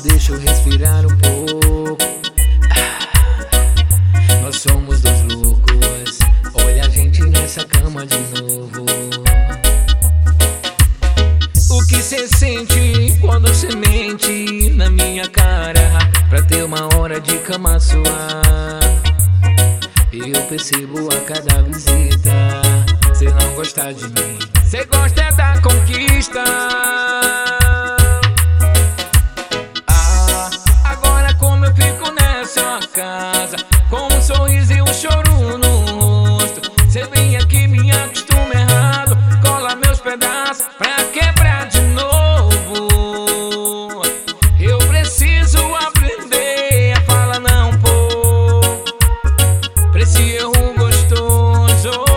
deixa eu respirar um pouco. Nós somos dois loucos, olha a gente nessa cama de novo. O que cê sente quando cê mente na minha cara pra ter uma hora de cama sua? Eu percebo a cada visita, cê não gosta de mim, cê gosta da conquista. Agora como eu fico nessa casa, com um sorriso e um choro no rosto. Cê vem aqui, me acostuma errado, cola meus pedaços pra quebrar de novo. Eu preciso aprender a falar não, pô, pra esse erro gostoso.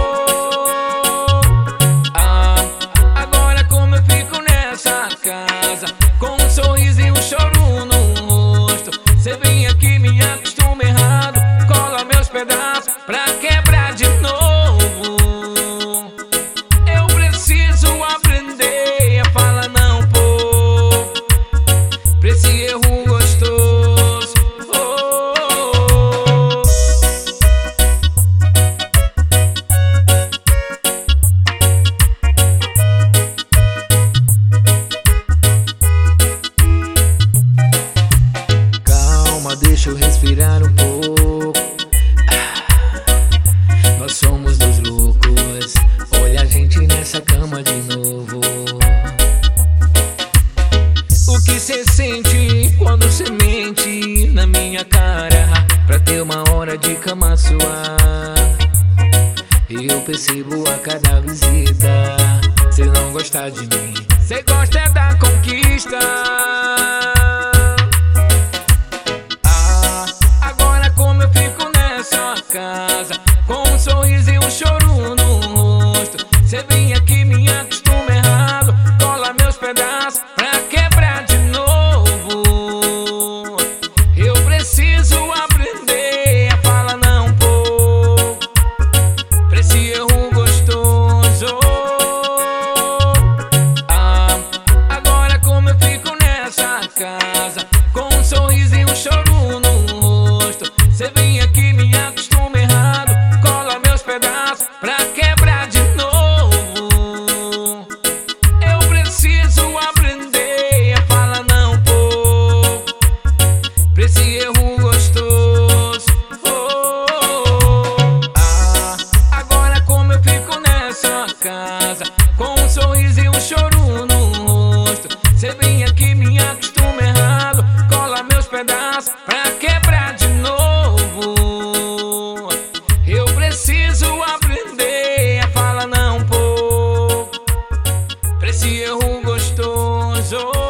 Agora como eu fico nessa casa, com um sorriso e um choro no rosto. Cê vem aqui, me acostuma errado, cola meus pedaços pra quebrar de novo. Eu preciso aprender a falar não, pô, pra esse erro gostoso. Calma, deixa eu respirar um pouco. Nós somos dois loucos, olha a gente nessa cama de novo. O que cê sente quando cê mente na minha cara pra ter uma hora de cama sua? Eu percebo a cada visita, cê não gosta de mim, cê gosta da conquista. Agora como eu fico nessa casa, com um sorriso e um choro no rosto. Cê vem aqui, me acostuma errado, cola meus pedaços pra quebrar de novo. Eu preciso aprender a falar não, pô, pra esse erro gostoso. Agora como eu fico nessa casa, com um sorriso e um choro no rosto. Cê vem aqui, me acostuma errado, cola meus pedaços pra quebrar de novo. Eu preciso aprender a falar não, pô, pra esse erro gostoso. Agora como eu fico nessa casa, com um sorriso e um choro no rosto. Cê vem aqui, me acostuma errado, cola meus pedaços pra quebrar de novo. Eu preciso aprender a falar não, pô, pra esse erro gostoso.